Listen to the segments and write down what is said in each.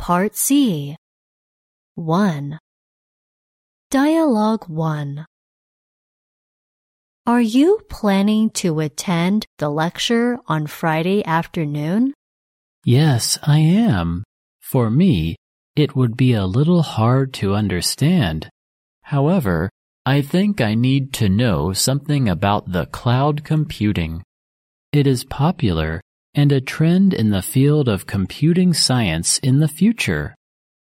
Part C. 1. Dialogue 1. Are you planning to attend the lecture on Friday afternoon? Yes, I am. For me, it would be a little hard to understand. However, I think I need to know something about the cloud computing. It is popular and a trend in the field of computing science in the future.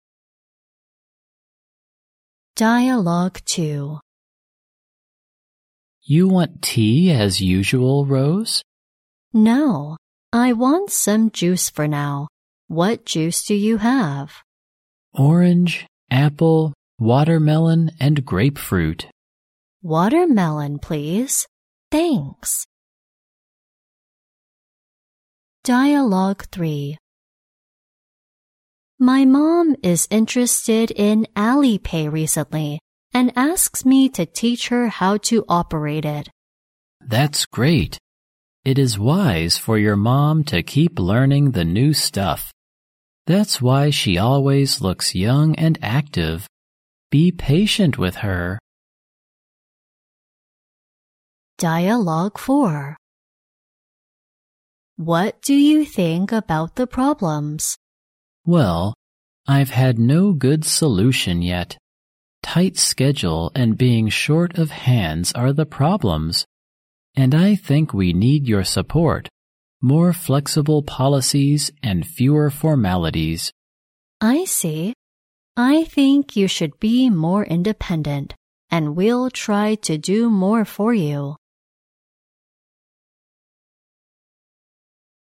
Dialogue 2. You want tea as usual, Rose? No, I want some juice for now. What juice do you have? Orange, apple, watermelon, and grapefruit. Watermelon, please. Thanks. Dialogue 3. My mom is interested in Alipay recently and asks me to teach her how to operate it. That's great. It is wise for your mom to keep learning the new stuff. That's why she always looks young and active. Be patient with her. Dialogue 4. What do you think about the problems? Well, I've had no good solution yet. Tight schedule and being short of hands are the problems. And I think we need your support, more flexible policies and fewer formalities. I see. I think you should be more independent, and we'll try to do more for you.